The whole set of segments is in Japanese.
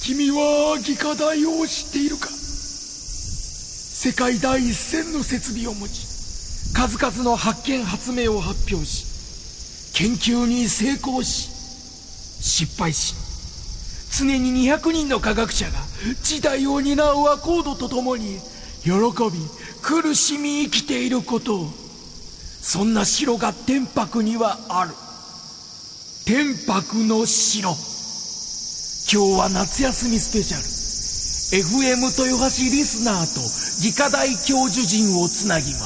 君は技科大を知っているか。世界第一線の設備を持ち、数々の発見発明を発表し、研究に成功し失敗し、常に200人の科学者が時代を担うアコードとともに喜び苦しみ生きていることを、そんな城が天白にはある。天白の城。今日は夏休みスペシャル、 FM 豊橋リスナーと技科大教授陣をつなぎます。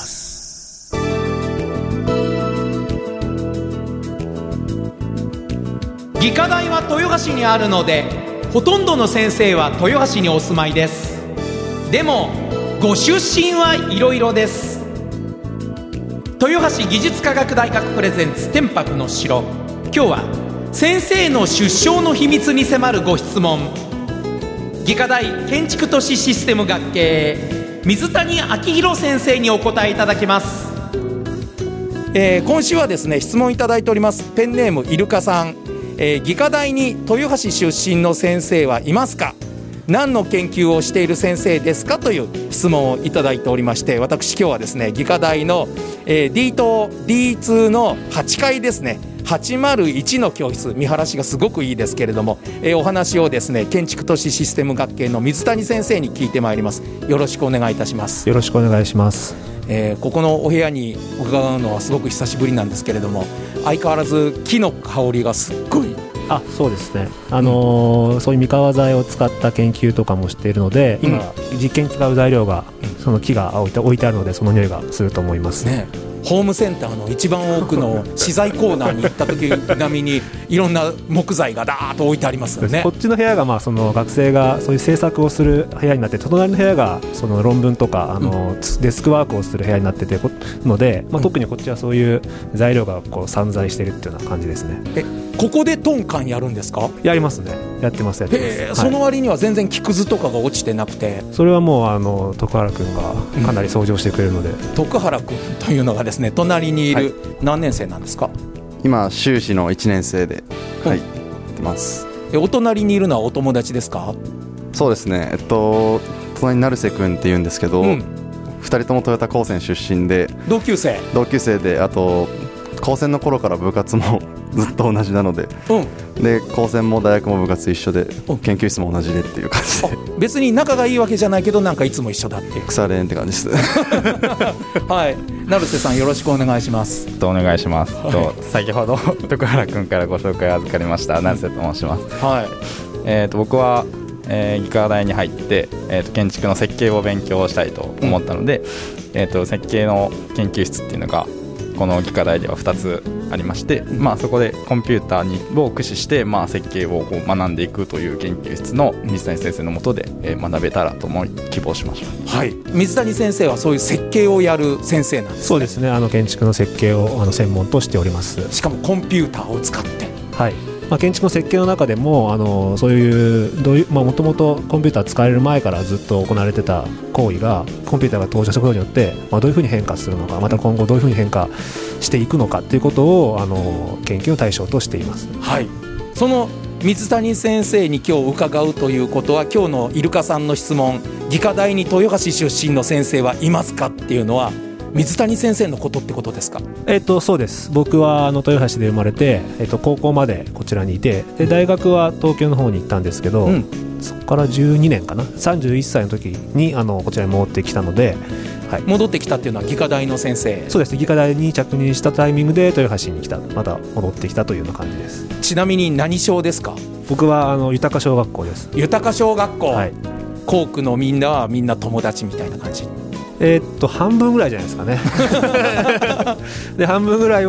技科大は豊橋にあるので、ほとんどの先生は豊橋にお住まいです。でもご出身はいろいろです。豊橋技術科学大学プレゼンツ天白の城。今日は先生の出生の秘密に迫るご質問。技科大建築都市システム学系水谷明宏先生にお答えいただきます。今週はですね、質問いただいております。ペンネームイルカさん。技科大に豊橋出身の先生はいますか？何の研究をしている先生ですか？という質問をいただいておりまして、私今日はですね、技科大の、D 棟 D2 の8階ですね、801の教室、見晴らしがすごくいいですけれども、お話をですね、建築都市システム学系の水谷先生に聞いてまいります。よろしくお願いいたします。 よろしくお願いします。 ここのお部屋に伺うのはすごく久しぶりなんですけれども、相変わらず木の香りがすっごい。 そうですね、そういう三河材を使った研究とかもしているので、今、実験に使う材料が、その木が置いてあるので、その匂いがすると思いますね。 ホームセンターの一番奥の資材コーナーに行った時並みにいろんな木材がダーッと置いてありますよね。 こっちの部屋が、その学生がそういう制作をする部屋になって、隣の部屋がその論文とかデスクワークをする部屋になっててので、特にこっちはそういう材料がこう散在しているっていうような感じですね。 ここでトンカンやるんですか？ やりますね。やってます。 その割には全然木くずとかが落ちてなくて、 それはもう徳原君がかなり掃除をしてくれるので、 徳原君というのがですね、隣にいる、何年生なんですか？ 今修士の1年生で、やってます。 お隣にいるのはお友達ですか？ そうですね、隣に成瀬君っていうんですけど、2人ともトヨタ高専出身で、同級生で、あと高専の頃から部活もずっと同じなので、で高専も大学も部活一緒で、研究室も同じでっていう感じで、 別に仲がいいわけじゃないけど、なんかいつも一緒だって腐れ縁って感じですはい、成瀬さんよろしくお願いします。 お願いします。先ほど徳原君からご紹介を預かりました成瀬と申します。僕は技科大に入って、建築の設計を勉強したいと思ったので、設計の研究室っていうのがこの技科大では2つありまして、そこでコンピューターを駆使して、設計をこう学んでいくという研究室の水谷先生の下で、学べたらと思い希望しました。 水谷先生はそういう設計をやる先生なんですね。 そうですね、建築の設計を専門としております。 しかもコンピューターを使って、 建築の設計の中でもそういうもともとコンピューター使われる前からずっと行われてた行為が、コンピューターが登場したことによって、どういうふうに変化するのか、また今後どういうふうに変化していくのかということを研究の対象としています。 その水谷先生に今日伺うということは、今日のイルカさんの質問、技科大に豊橋出身の先生はいますかっていうのは水谷先生のことってことですか？ そうです。僕は豊橋で生まれて、高校までこちらにいて、で大学は東京の方に行ったんですけど、そこから12年かな、31歳の時にこちらに戻ってきたので、 戻ってきたっていうのは技科大の先生？ そうですね、技科大に着任したタイミングで豊橋に来た、また戻ってきたというような感じです。 ちなみに何小ですか？ 僕は豊小学校です。 豊小学校、校区のみんなはみんな友達みたいな感じ？ 半分ぐらいじゃないですかねで半分ぐらい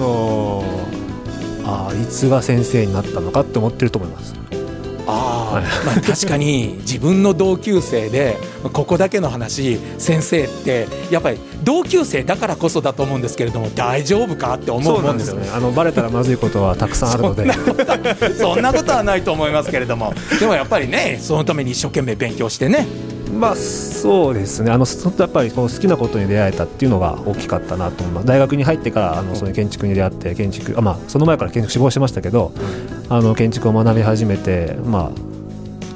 はいつが先生になったのかって思ってると思います。 確かに自分の同級生でここだけの話、先生ってやっぱり同級生だからこそだと思うんですけれども、大丈夫かって思うもんですよね。 バレたらまずいことはたくさんあるのでそんなことはないと思いますけれども、でもやっぱりね、そのために一生懸命勉強してね。 そうですね、やっぱり好きなことに出会えたっていうのが大きかったなと思います。大学に入ってからその建築に出会って、その前から建築志望してましたけど、建築を学び始めて、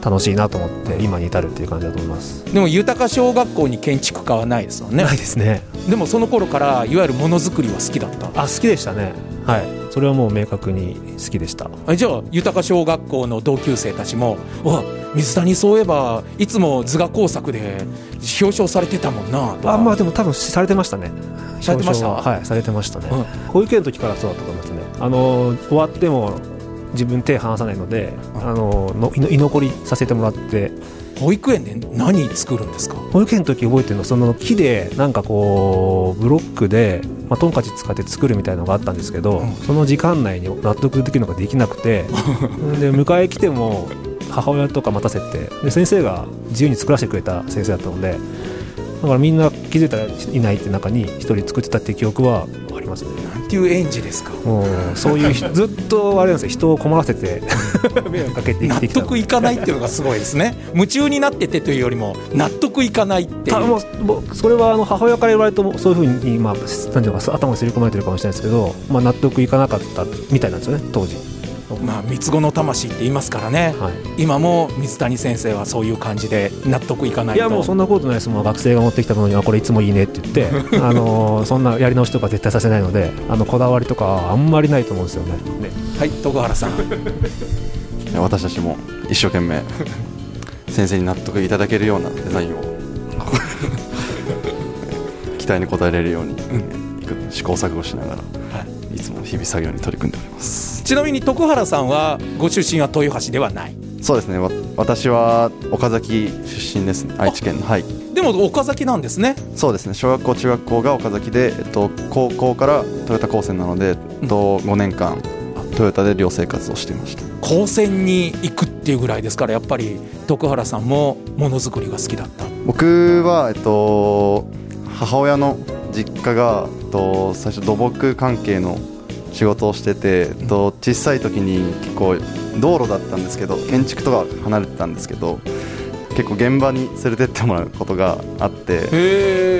楽しいなと思って今に至るっていう感じだと思います。 でも豊小学校に建築科はないですよね。 ないですね。 でもその頃からいわゆるものづくりは好きだった。 好きでしたね。はい、それはもう明確に好きでした。 じゃあ豊小学校の同級生たちも、水谷そういえばいつも図画工作で表彰されてたもんなとか。 まあでも多分されてましたね。 されてました。 はい、されてましたね。保育園の時からそうだったと思いますね。終わっても自分手離さないので、居残りさせてもらって。 保育園で何作るんですか？ 保育園の時覚えてるの、その木でなんかこうブロックで、トンカチ使って作るみたいなのがあったんですけど、その時間内に納得できるのができなくてで迎え来ても母親とか待たせて、で先生が自由に作らせてくれた先生だったので、だからみんな気づいたらいないって中に一人作ってたっていう記憶はありますね。 なんていう園児ですか？ もうそういうずっとあれなんですよ、人を困らせて迷惑かけて生きてきた。 納得いかないっていうのがすごいですね。夢中になっててというよりも納得いかないっていう。 もうそれは母親から言われるとそういうふうに、なんていうか頭に刷り込まれてるかもしれないですけど、納得いかなかったみたいなんですよね当時。 三つ子の魂って言いますからね、今も水谷先生はそういう感じで納得いかないと。 いやもうそんなことないです。もう学生が持ってきたものにこれいつもいいねって言ってそんなやり直しとか絶対させないので、こだわりとかはあんまりないと思うんですよね。 はい、徳原さん私たちも一生懸命先生に納得いただけるようなデザインを期待に応えられるように、試行錯誤しながら、いつも日々作業に取り組んでおります。 ちなみに徳原さんはご出身は豊橋ではない？ そうですね、私は岡崎出身ですね。愛知県の。 でも岡崎なんですね。 そうですね、小学校中学校が岡崎で、高校からトヨタ高専なので、5年間トヨタで寮生活をしていました。 高専に行くっていうぐらいですから、やっぱり徳原さんもものづくりが好きだった？ 僕は、母親の実家が、最初土木関係の仕事をしてて、小さい時に結構道路だったんですけど、建築とか離れてたんですけど、結構現場に連れてってもらうことがあって、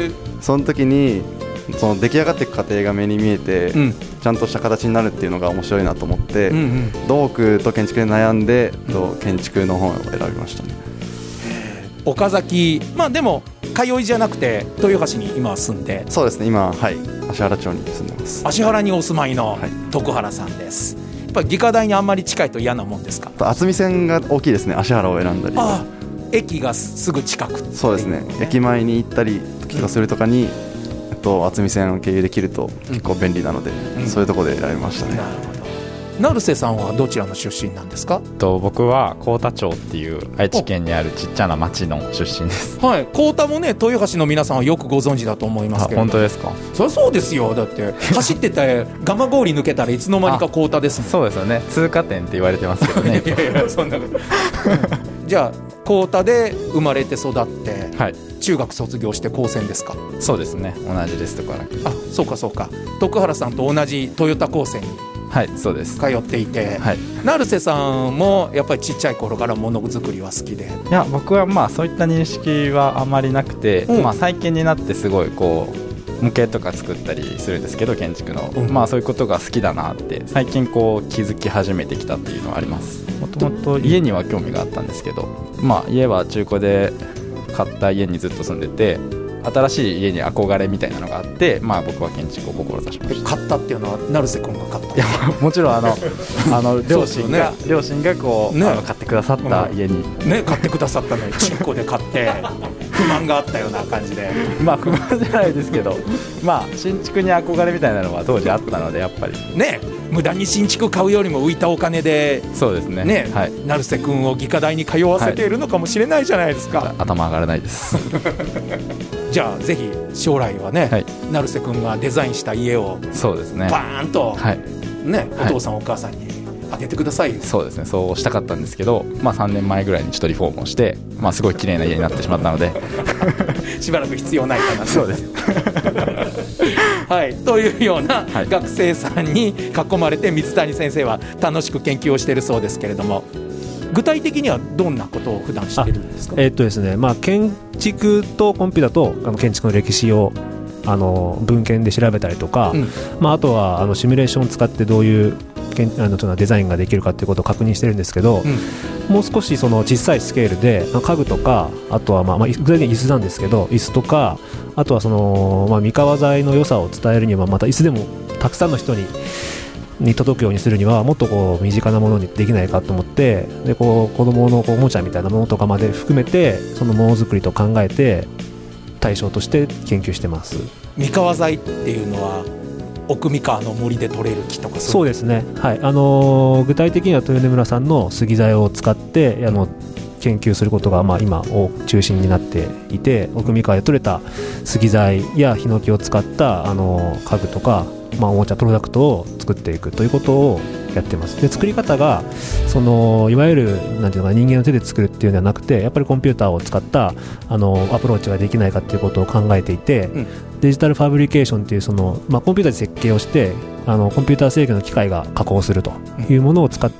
その時にその出来上がっていく過程が目に見えて、ちゃんとした形になるっていうのが面白いなと思って、土木と建築で悩んで、建築の本を選びましたね。 岡崎、でも通いじゃなくて豊橋に今は住んで。 そうですね、今芦原町に住んでます。 芦原にお住まいの徳原さんです。やっぱり技科大にあんまり近いと嫌なもんですか？ 渥美線が大きいですね、芦原を選んだり。 駅がすぐ近くっていうね。 そうですね、駅前に行ったり時とかするとかに、渥美線を経由できると結構便利なので、そういうところで選びましたね。 なるほど。成瀬さんはどちらの出身なんですか？ 僕は幸田町っていう愛知県にあるちっちゃな町の出身です。 幸田もね、豊橋の皆さんはよくご存知だと思いますけど。 本当ですか？ そりゃそうですよ。だって走ってて蒲郡抜けたらいつの間にか幸田ですもん。 そうですよね、通過点って言われてますけどね。 いやそんなことじゃあ幸田で生まれて育って、中学卒業して高専ですか？ そうですね、同じです。とからそうか徳原さんと同じトヨタ高専にそうです通っていて、成瀬さんもやっぱりちっちゃい頃からものづくりは好きで。 いや僕はそういった認識はあまりなくて、最近になってすごいこう模型とか作ったりするんですけど、建築の、そういうことが好きだなって最近こう気づき始めてきたっていうのはあります。もともと家には興味があったんですけど、家は中古で買った家にずっと住んでて、新しい家に憧れみたいなのがあって、僕は建築を志しました。 買ったっていうのは成瀬君が買った？ いやもちろん両親がこう、買ってくださった家に、 買ってくださったのに中古で買って不満があったような感じで不満じゃないですけど、新築に憧れみたいなのは当時あったので、やっぱり無駄に新築買うよりも浮いたお金で、 そうですね、 成瀬君を技科大に通わせているのかもしれないじゃないですか。 頭上がらないですじゃあぜひ将来はね、成瀬君がデザインした家をそうですね、 バーンと、お父さんお母さんにあげてくださいよ。 そうですね、そうしたかったんですけど、3年前ぐらいにちょっとリフォームをして、すごい綺麗な家になってしまったのでしばらく必要ないかな。 そうですというような学生さんに囲まれて水谷先生は楽しく研究をしているそうですけれども、具体的にはどんなことを普段しているんですか？ ですね、建築とコンピュータと建築の歴史を文献で調べたりとか、あとはシミュレーションを使ってどういうデザインができるかということを確認してるんですけど、もう少しその小さいスケールで家具とか、あとは具体的に椅子なんですけど、椅子とか、あとはその、三河材の良さを伝えるには、また椅子でもたくさんの人に届くようにするにはもっとこう身近なものにできないかと思って、でこう子供のおもちゃみたいなものとかまで含めてそのものづくりと考えて対象として研究してます。 三河材っていうのは奥三河の森で採れる木とかそうですね、はい、具体的には豊根村さんの杉材を使って研究することが今を中心になっていて、奥三河で採れた杉材やヒノキを使った家具とか、おもちゃプロダクトを作っていくということをやってます。で作り方がいわゆるなんていうのか人間の手で作るっていうのではなくて、やっぱりコンピューターを使ったアプローチができないかっていうことを考えていて、デジタルファブリケーションっていうコンピューターで設計をしてコンピューター制御の機械が加工するというものを使って、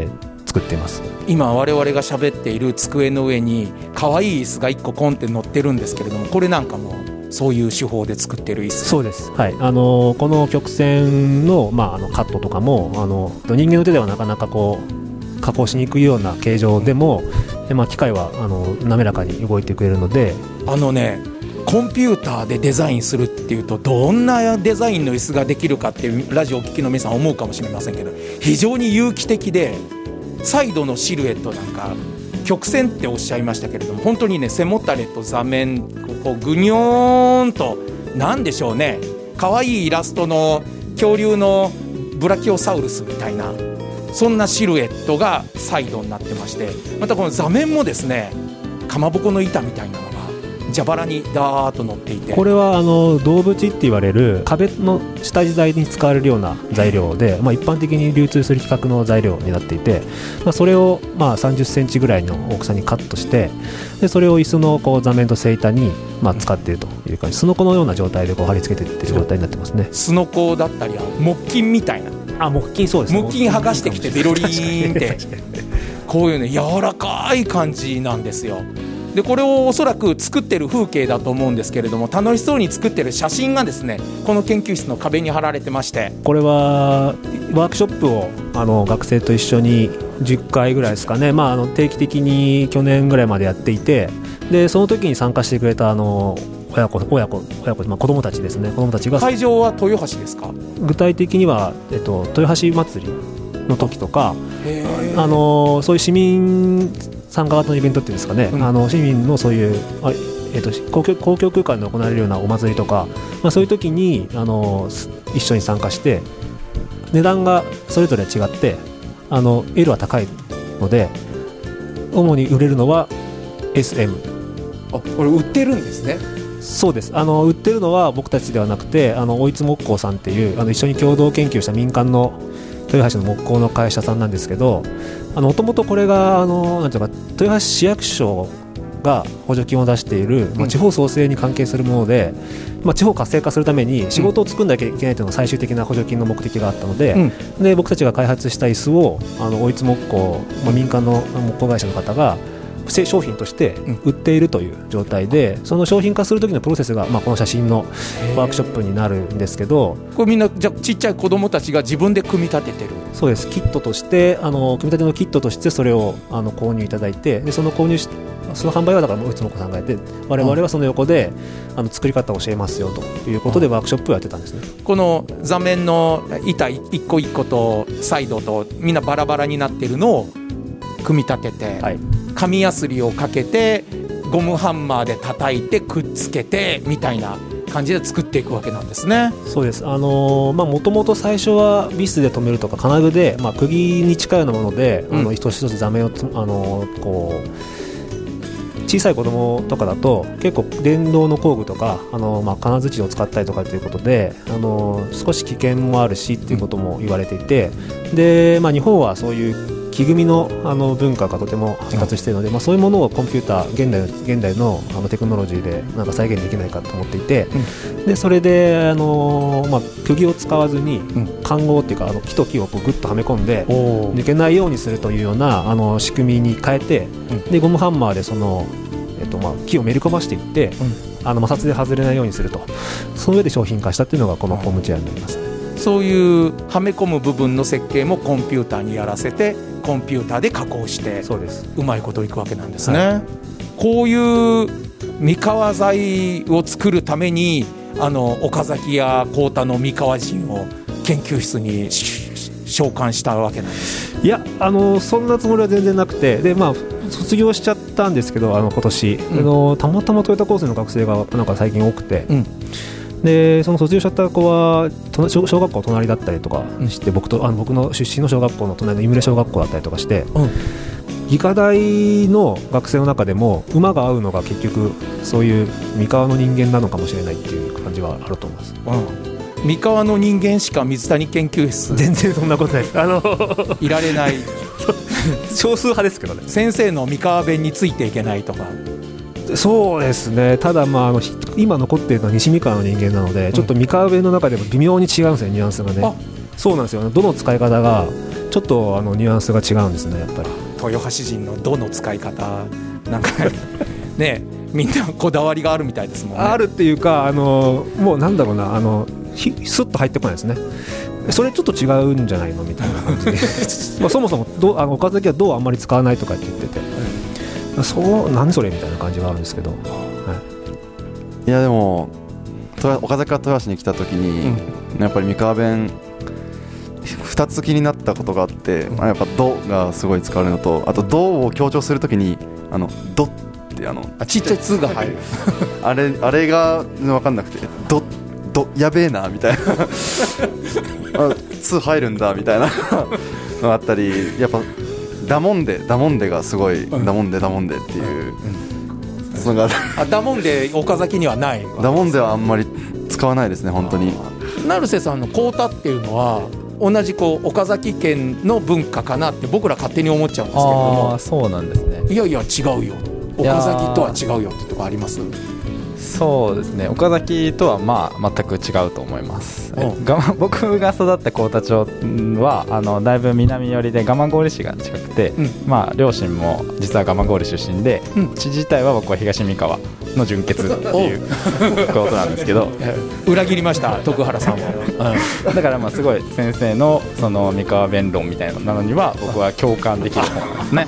作っています。 今我々が喋っている机の上に可愛い椅子が1個コンって乗ってるんですけれども、これなんかもそういう手法で作ってる椅子。 そうです、はい、この曲線の、カットとかも人間の手ではなかなか加工しにくいような形状でも、機械は滑らかに動いてくれるので、 コンピューターでデザインするっていうとどんなデザインの椅子ができるかっていうラジオをお聞きの皆さん思うかもしれませんけど、非常に有機的で、サイドのシルエットなんか曲線っておっしゃいましたけれども、本当にね背もたれと座面こうぐにょーんと、なんでしょうね、かわいいイラストの恐竜のブラキオサウルスみたいな、そんなシルエットがサイドになってまして、またこの座面もですね、かまぼこの板みたいなのが蛇腹にダーッと乗っていて、 これは銅縁って言われる壁の下地材に使われるような材料で、一般的に流通する規格の材料になっていて、それを30センチぐらいの大きさにカットして、でそれを椅子の座面と背板に使っているという感じ、すのこのような状態で貼り付けていっている状態になってますね。 すのこだったり木琴みたいな、 木琴、そうですね、 木琴剥がしてきてベロリーンってこういうね柔らかい感じなんですよ。でこれをおそらく作ってる風景だと思うんですけれども、楽しそうに作ってる写真がですね、この研究室の壁に貼られてまして、 これはワークショップを学生と一緒に10回ぐらいですかね、定期的に去年ぐらいまでやっていて、でその時に参加してくれた親子、子供たちですね、子供たちが。 会場は豊橋ですか？ 具体的には、豊橋祭りの時とか、そういう市民参加型のイベントっていうんですかね、市民のそういう公共空間で行われるようなお祭りとか、そういう時に一緒に参加して、値段がそれぞれ違って L は高いので、主に売れるのは SM。 これ売ってるんですね。 そうです、売ってるのは僕たちではなくて、大津木工さんっていう一緒に共同研究した民間の豊橋の木工の会社さんなんですけど、もともとこれがなんていうか、豊橋市役所が補助金を出している、地方創生に関係するもので、地方活性化するために仕事を作んなきゃいけないというのが最終的な補助金の目的があったので、で僕たちが開発した椅子を大津木工、民間の木工会社の方が商品として売っているという状態で、その商品化する時のプロセスが、この写真のワークショップになるんですけど、 これみんなじゃちっちゃい子どもたちが自分で組み立ててる。 そうです、キットとして組み立てのキットとしてそれを購入いただいて、でその販売はだから大津木工さんがやって、我々はその横で作り方を教えますよということでワークショップをやってたんですね。 この座面の板一個一個とサイドとみんなバラバラになってるのを組み立てて、紙やすりをかけてゴムハンマーで叩いてくっつけてみたいな感じで作っていくわけなんですね。 そうです。もともと最初はビスで留めるとか金具で、釘に近いようなもので、一つ一つ座面をこう小さい子供とかだと結構電動の工具とか金槌を使ったりとかということで少し危険もあるしっていうことも言われていて、で、日本はそういう木組みの文化がとても発達しているので、そういうものをコンピューター現代のテクノロジーでなんか再現できないかと思っていて、でそれで釘を使わずに環合っていうか木と木をこうグッとはめ込んで抜けないようにするというような仕組みに変えて、でゴムハンマーでその木をめり込ましていって、摩擦で外れないようにすると、その上で商品化したっていうのがこのホームチェアになります。 そういうはめ込む部分の設計もコンピューターにやらせてコンピューターで加工してそうです、 うまいこといくわけなんですね、はい、こういう三河材を作るために岡崎や幸田の三河人を研究室に召喚したわけなんです。 いやそんなつもりは全然なくて、で卒業しちゃったんですけど今年、たまたまトヨタ高専の学生がなんか最近多くて、でその卒業しちゃった子は小学校隣だったりとかして、僕の出身の小学校の隣の井村小学校だったりとかして、技科大の学生の中でも馬が合うのが結局そういう三河の人間なのかもしれないっていう感じはあると思います。 三河の人間しか水谷研究室全然そんなことないです。 いられない少数派ですけどね。 先生の三河弁についていけないとか。 そうですね。ただ今残っているのは西三河の人間なので、ちょっと三河弁の中でも微妙に違うんですよ、ニュアンスがね。そうなんですよ。どの使い方がちょっとニュアンスが違うんですね、やっぱり。 豊橋人のどの使い方なんかね、みんなこだわりがあるみたいですもんね。 あるっていうかもうなんだろうなスッと入ってこないですね。それちょっと違うんじゃないのみたいな感じでそもそも岡崎は銅あんまり使わないとかって言ってて、何それみたいな感じはあるんですけど、はい、 いやでも岡崎から豊橋に来た時に、やっぱり三河弁2つ気になったことがあって、やっぱドがすごい使われるのと、あとドを強調するときにドってちっちゃいツが入るあれが分かんなくてドやべえなみたいなツ入るんだみたいなのがあったり、やっぱダモンデがすごい、ダモンデっていうのがダモンデ岡崎にはない。 ダモンデはあんまり使わないですね本当に。 成瀬さんの幸田っていうのは同じ岡崎県の文化かなって僕ら勝手に思っちゃうんですけれども。 そうなんですね。 いや違うよ、岡崎とは違うよってとこあります？ そうですね、岡崎とは全く違うと思います。僕が育った幸田町はだいぶ南寄りで蒲郡市が近くて、両親も実は蒲郡出身で、地自体は僕は東三河の純血っていうことなんですけど裏切りました徳原さんはだからすごい先生のその三河弁論みたいなのには僕は共感できると思いますね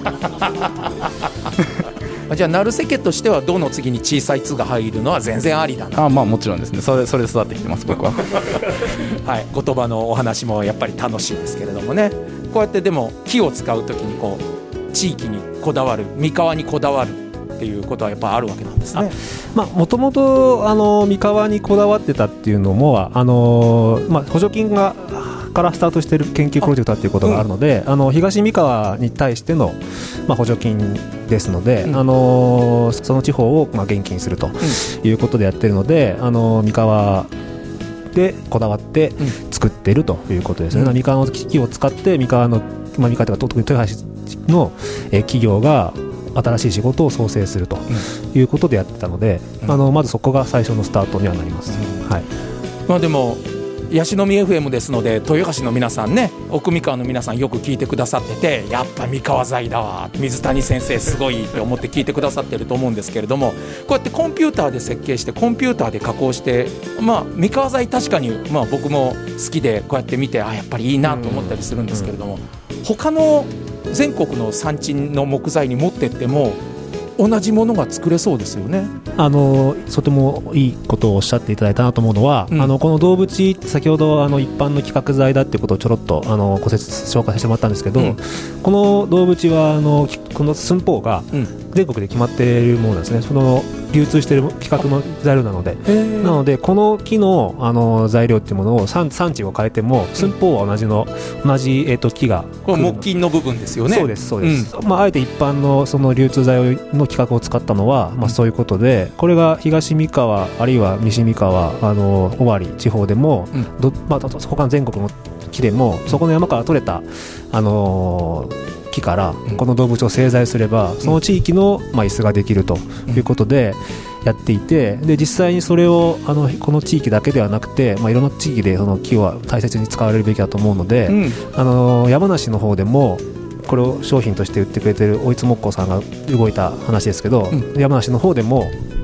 じゃあ成瀬家としてはどの次に小さい「つ」が入るのは全然ありだな。 もちろんですね。それで育ってきてます僕ははい、言葉のお話もやっぱり楽しいですけれどもね。こうやってでも木を使うときに地域にこだわる、三河にこだわるっていうことはやっぱあるわけなんですね。 もともと三河にこだわってたっていうのも補助金からスタートしている研究プロジェクトだということがあるので、東三河に対しての、補助金ですので、その地方を元気にするということでやっているので、三河でこだわって作っているということですね。三河の機器を使って三河というか特に豊橋の企業が新しい仕事を創生するということでやってたので、まずそこが最初のスタートにはなります。はい、 でもヤシの実 FM ですので豊橋の皆さんね、奥三河の皆さんよく聞いてくださってて、やっぱ三河材だわ、水谷先生すごいって思って聞いてくださってると思うんですけれども、こうやってコンピューターで設計してコンピューターで加工して、三河材確かに僕も好きでこうやって見てやっぱりいいなと思ったりするんですけれども、他の全国の産地の木材に持ってっても同じものが作れそうですよね。 とてもいいことをおっしゃっていただいたなと思うのは、この動物先ほど一般の規格材だっていうことをちょろっとご紹介してもらったんですけど、この動物はこの寸法が全国で決まっているものなんですね。その流通している規格の材料なので、この木の材料っていうものを産地を変えても寸法は同じ木がこれ木金の部分ですよね。 そうです、あえて一般のその流通材の規格を使ったのは、そういうことで、これが東三河あるいは西三河尾張地方でも、他の全国の木でもそこの山から取れた木からこの動物を製材すれば、その地域の椅子ができるということでやっていて、で実際にそれをこの地域だけではなくて、いろんな地域でその木は大切に使われるべきだと思うので、山梨の方でもこれを商品として売ってくれてる大津木工さんが動いた話ですけど、山梨の方でも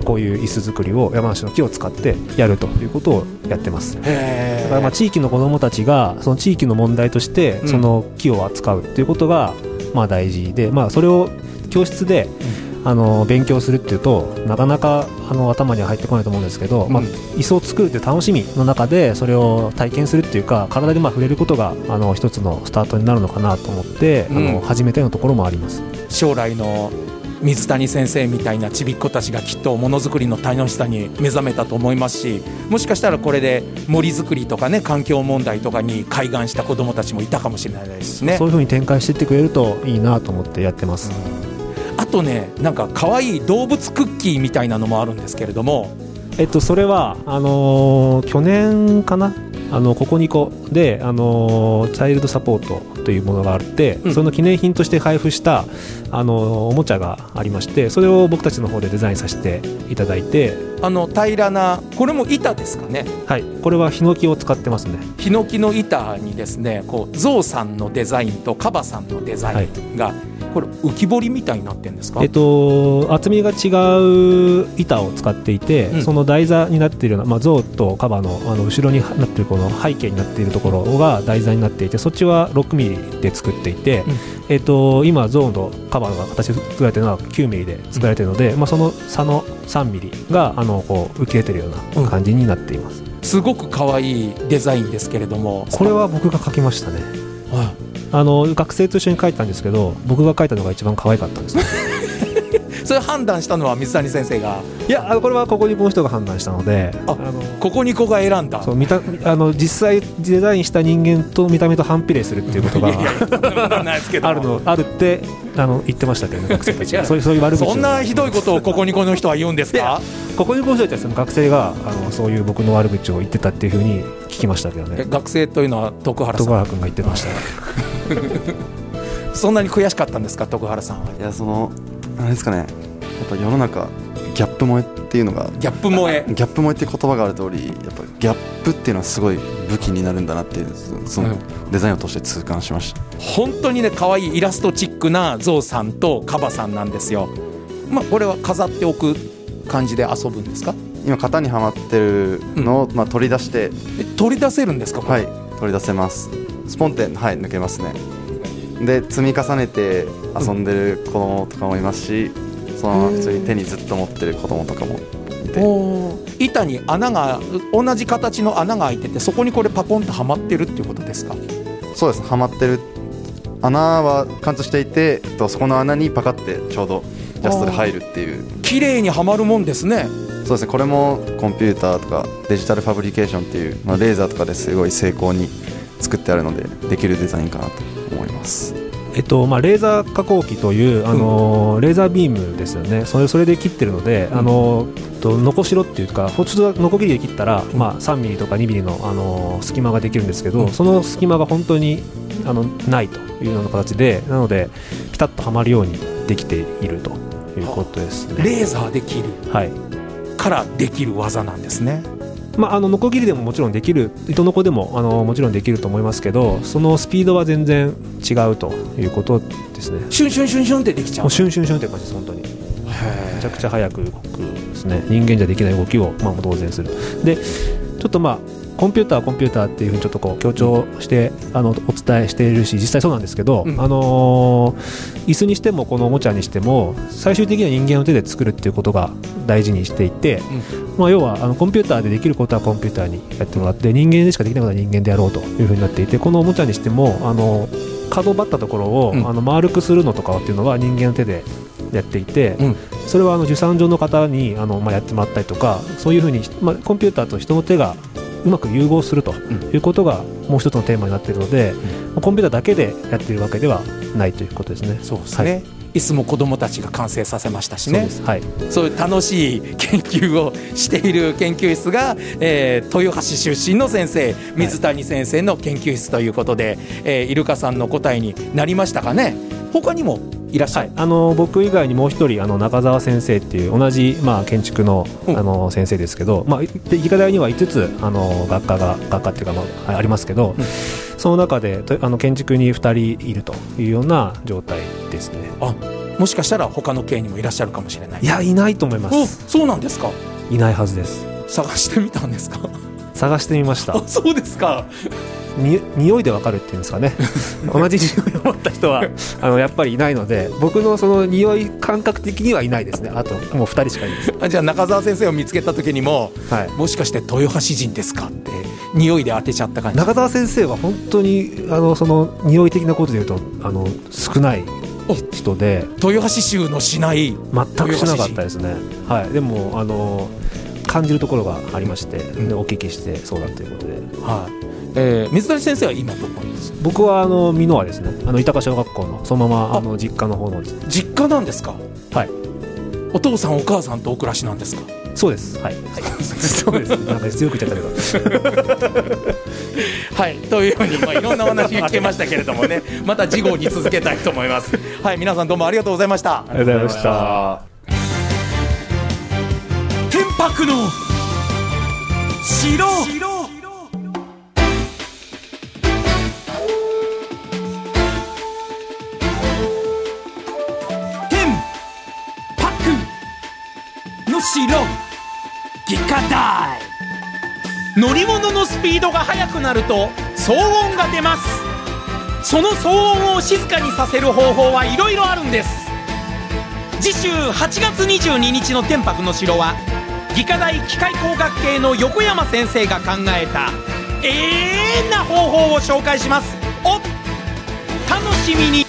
こういう椅子作りを山梨の木を使ってやるということをやってます。だから地域の子どもたちがその地域の問題としてその木を扱うということが大事で、それを教室で勉強するっていうとなかなか頭には入ってこないと思うんですけど、椅子を作るっていう楽しみの中でそれを体験するっていうか体で触れることが一つのスタートになるのかなと思って、始めてのところもあります。 将来の水谷先生みたいなちびっ子たちがきっとものづくりの楽しさに目覚めたと思いますし、もしかしたらこれで森づくりとかね、環境問題とかに開眼した子どもたちもいたかもしれないですね。 そういう風に展開していってくれるといいなと思ってやってます。 あとね、なんか可愛い動物クッキーみたいなのもあるんですけれども、 それは去年かな、ココニコでチャイルドサポートというものがあって、その記念品として配布したおもちゃがありまして、それを僕たちの方でデザインさせていただいて、 平らな、これも板ですかね。 はい、これはヒノキを使ってますね。 ヒノキの板にですね、こうゾウさんのデザインとカバさんのデザインが、これ浮き彫りみたいになってるんですか？ 厚みが違う板を使っていて、その台座になっているような、ゾウとカバの後ろになっているこの背景になっているところが台座になっていて、そっちは6ミリで作っていて、今ゾウとカバの形で作られているのは9ミリで作られているので、その差の3ミリがこう浮き出ているような感じになっています。 すごく可愛いデザインですけれども、 これは僕が描きましたね。学生と一緒に描いたんですけど、僕が描いたのが一番可愛かったんですそれ判断したのは水谷先生が？ いや、これはここにこの人が判断したので、 ここにこが選んだ。 そう実際デザインした人間と見た目と反比例するっていうことがあるって言ってましたけどね、学生たちが。そういう悪口を。 そんなひどいことをここにこの人は言うんですか？ ここにこの人はその学生がそういう僕の悪口を言ってたっていうふうに聞きましたけどね。 学生というのは徳原さん？ 徳原君が言ってましたそんなに悔しかったんですか、徳原さんは？ いや、あれですかね、やっぱ世の中ギャップ萌えっていうのが、 ギャップ萌えっていう言葉がある通り、やっぱギャップっていうのはすごい武器になるんだなっていう、そのデザインを通して痛感しました。 本当にね、可愛いイラストチックなゾウさんとカバさんなんですよ。これは飾っておく感じで遊ぶんですか？ 今型にはまってるのを、取り出して。 取り出せるんですか？ はい、取り出せます。スポンって、抜けますね。で、積み重ねて遊んでる子供とかもいますし、そのまま普通に手にずっと持ってる子供とかもいて、 板に穴が同じ形の穴が開いてて、そこにこれパコンとはまってるっていうことですか？ そうです、はまってる。穴は貫通していて、そこの穴にパカってちょうどジャストで入るっていう。 綺麗にはまるもんですね。 そうですね、これもコンピューターとかデジタルファブリケーションっていう、レーザーとかですごい精巧に作ってあるので、できるデザインかなと思います。 レーザー加工機という、レーザービームですよね。それで切ってるので、ノコシロっていうか、普通はノコギリで切ったら、3ミリとか2ミリの、隙間ができるんですけど、その隙間が本当にないというような形で、なのでピタッとはまるようにできているということですね。 レーザーで切る、からできる技なんですね。 ノコギリでももちろんできる、糸ノコでももちろんできると思いますけど、そのスピードは全然違うということですね。 シュンシュンシュンシュンってできちゃう。 もうシュンシュンシュンって感じです。本当にめちゃくちゃ速く動くですね。人間じゃできない動きを当然する。で、ちょっとコンピューターっていうふうにちょっと強調してお伝えしているし、実際そうなんですけど、椅子にしてもこのおもちゃにしても最終的には人間の手で作るっていうことが大事にしていて、要はコンピューターでできることはコンピューターにやってもらって、人間でしかできないことは人間でやろうというふうになっていて、このおもちゃにしても角張ったところを丸くするのとかっていうのは人間の手でやっていて、それは受産所の方にやってもらったりとか、そういうふうにコンピューターと人の手がうまく融合するということがもう一つのテーマになっているので、コンピューターだけでやっているわけではないということですね。 そうですね、椅子も子どもたちが完成させましたしね。そういう楽しい研究をしている研究室が、豊橋出身の先生、水谷先生の研究室ということで、イルカさんの答えになりましたかね。他にもいらっしゃる？ 僕以外にもう一人中澤先生っていう同じ、建築の、先生ですけど、医科大には5つ学科っていうか、ありますけど、その中で建築に2人いるというような状態ですね。 もしかしたら他の系にもいらっしゃるかもしれない。 いや、いないと思います。 そうなんですか。 いないはずです。 探してみたんですか。 探してみました。 そうですか。 匂いでわかるっていうんですかね。同じ匂いを持った人はやっぱりいないので、僕のその匂い感覚的にはいないですね。あともう2人しかいないです。 じゃあ中澤先生を見つけた時にも、はい、もしかして豊橋人ですかって匂いで当てちゃった感じ。 中澤先生は本当にその匂い的なことでいうと少ない人で、 豊橋州のしない全くしなかったですね。はい、でも感じるところがありまして、でお聞きしてそうだということで、はい。 水谷先生は今どこにですか。 僕は箕輪ですね。板川小学校のそのまま実家の方のです、ね、 実家なんですか。はい。お父さんお母さんとお暮らしなんですか。 そうです。はい、はい、そうです。なんか強く言っちゃったけどはい、というように、いろんなお話聞けましたけれどもねまた次号に続けたいと思います。はい、皆さんどうもありがとうございました。 ありがとうございました。 天白の城。城ギカ大。乗り物のスピードが速くなると騒音が出ます。その騒音を静かにさせる方法はいろいろあるんです。次週8月22日の天白の城は技科大機械工学系の横山先生が考えたな方法を紹介します。お楽しみに。